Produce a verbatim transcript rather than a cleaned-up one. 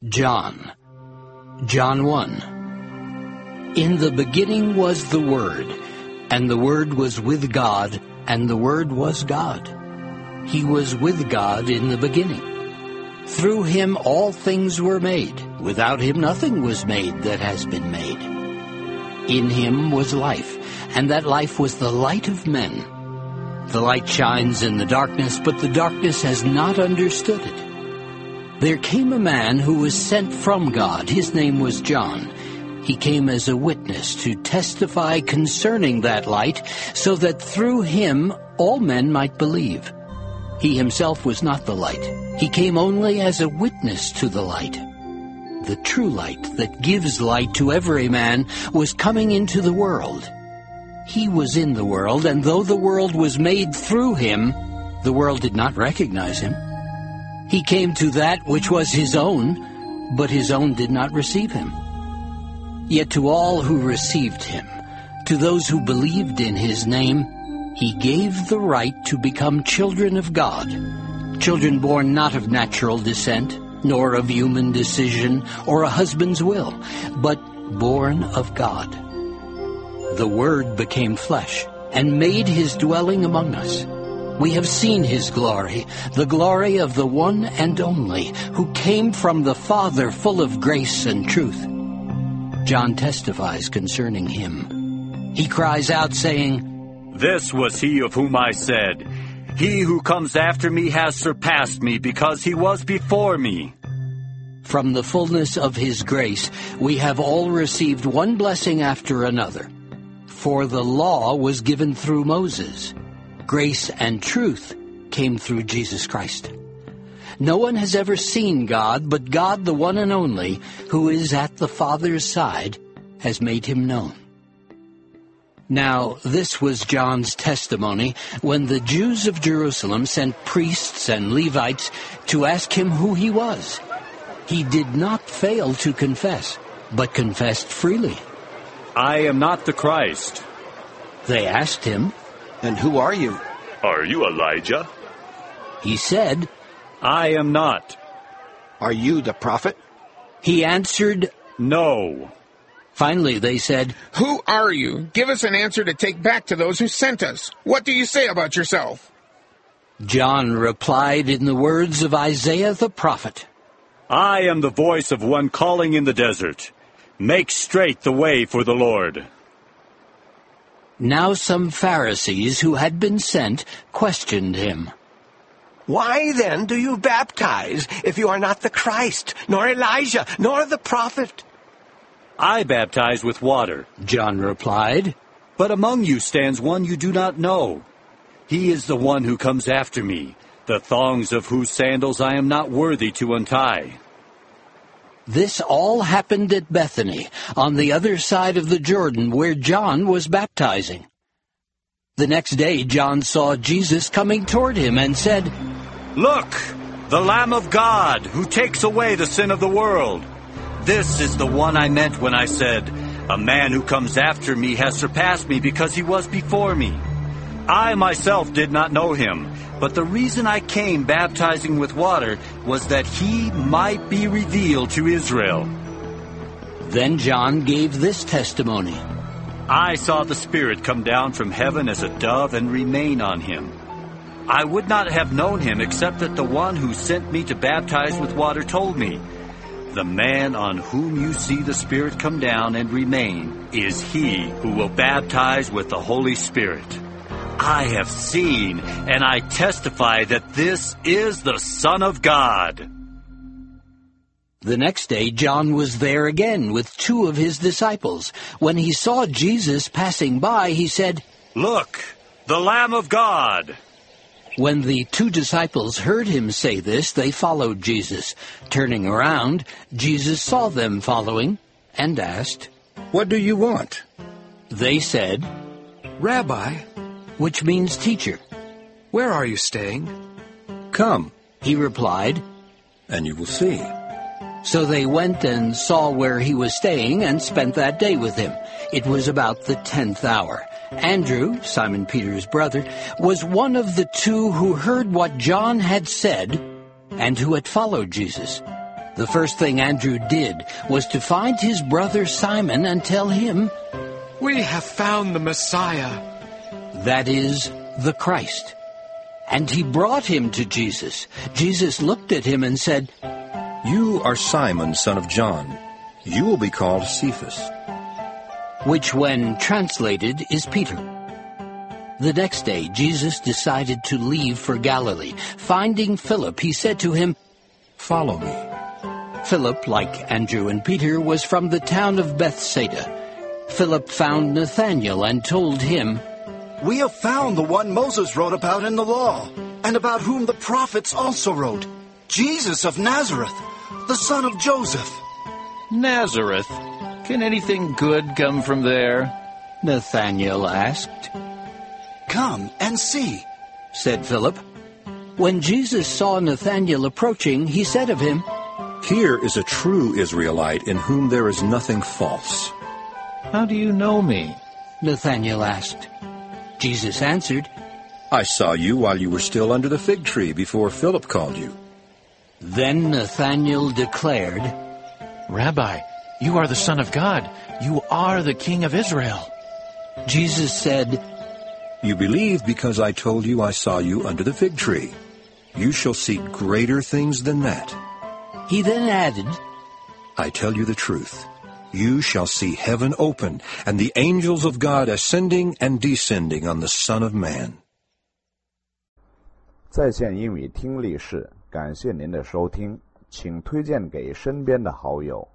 John. John one. In the beginning was the Word, and the Word was with God, and the Word was God. He was with God in the beginning. Through him all things were made. Without him nothing was made that has been made. In him was life, and that life was the light of men. The light shines in the darkness, but the darkness has not understood it. There came a man who was sent from God. His name was John. He came as a witness to testify concerning that light, so that through him all men might believe. He himself was not the light. He came only as a witness to the light. The true light that gives light to every man was coming into the world. He was in the world, and though the world was made through him, the world did not recognize him. He came to that which was his own, but his own did not receive him. Yet to all who received him, to those who believed in his name, he gave the right to become children of God, children born not of natural descent, nor of human decision or a husband's will, but born of God. The Word became flesh and made his dwelling among us. We have seen his glory, the glory of the one and only, who came from the Father, full of grace and truth. John testifies concerning him. He cries out, saying, "This was he of whom I said, 'He who comes after me has surpassed me, because he was before me.'" From the fullness of his grace, we have all received one blessing after another. For the law was given through Moses. Grace and truth came through Jesus Christ. No one has ever seen God, but God, the one and only, who is at the Father's side, has made him known. Now, this was John's testimony when the Jews of Jerusalem sent priests and Levites to ask him who he was. He did not fail to confess, but confessed freely. "I am not the Christ." They asked him, "And who are you?" "Are you Elijah?" He said, "I am not." "Are you the prophet?" He answered, "No." Finally they said, "Who are you? Give us an answer to take back to those who sent us. What do you say about yourself?" John replied in the words of Isaiah the prophet, "I am the voice of one calling in the desert. Make straight the way for the Lord." Now some Pharisees who had been sent questioned him. "Why then do you baptize if you are not the Christ, nor Elijah, nor the prophet?" "I baptize with water," John replied, "but among you stands one you do not know. He is the one who comes after me, the thongs of whose sandals I am not worthy to untie." This all happened at Bethany, on the other side of the Jordan, where John was baptizing. The next day John saw Jesus coming toward him and said, "Look, the Lamb of God, who takes away the sin of the world. This is the one I meant when I said, 'A man who comes after me has surpassed me because he was before me.' I myself did not know him, but the reason I came baptizing with water was that he might be revealed to Israel." Then John gave this testimony, "I saw the Spirit come down from heaven as a dove and remain on him. I would not have known him except that the one who sent me to baptize with water told me, 'The man on whom you see the Spirit come down and remain is he who will baptize with the Holy Spirit.' I have seen, and I testify that this is the Son of God." The next day John was there again with two of his disciples. When he saw Jesus passing by, he said, "Look, the Lamb of God." When the two disciples heard him say this, they followed Jesus. Turning around, Jesus saw them following and asked, "What do you want?" They said, "Rabbi," which means teacher. "where are you staying?" "Come," he replied, "and you will see." So they went and saw where he was staying and spent that day with him. It was about the tenth hour. Andrew, Simon Peter's brother, was one of the two who heard what John had said and who had followed Jesus. The first thing Andrew did was to find his brother Simon and tell him, We have found the Messiah. that is, the Christ. And he brought him to Jesus. Jesus looked at him and said, You are Simon, son of John. You will be called Cephas. which when translated is Peter. The next day, Jesus decided to leave for Galilee. Finding Philip, he said to him, Follow me. Philip, like Andrew and Peter, was from the town of Bethsaida. Philip found Nathanael and told him, We have found the one Moses wrote about in the law, and about whom the prophets also wrote, Jesus of Nazareth, the son of Joseph. Nazareth? Can anything good come from there? Nathanael asked. Come and see, Said Philip. When Jesus saw Nathanael approaching, he said of him, Here is a true Israelite in whom there is nothing false. How do you know me? Nathanael asked. Jesus answered, I saw you while you were still under the fig tree before Philip called you. Then Nathanael declared, Rabbi, you are the Son of God. You are the King of Israel. Jesus said, You believe because I told you I saw you under the fig tree. You shall see greater things than that. He then added, I tell you the truth. You shall see heaven open, and the angels of God ascending and descending on the Son of Man. 在线英语听力室，感谢您的收听，请推荐给身边的好友。